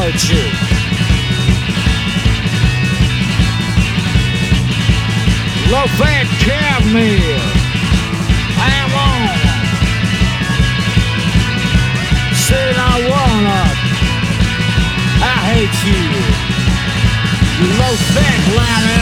hurt you. Low fat cab meal. I am on. Sitting on one up. I hate you. You low fat line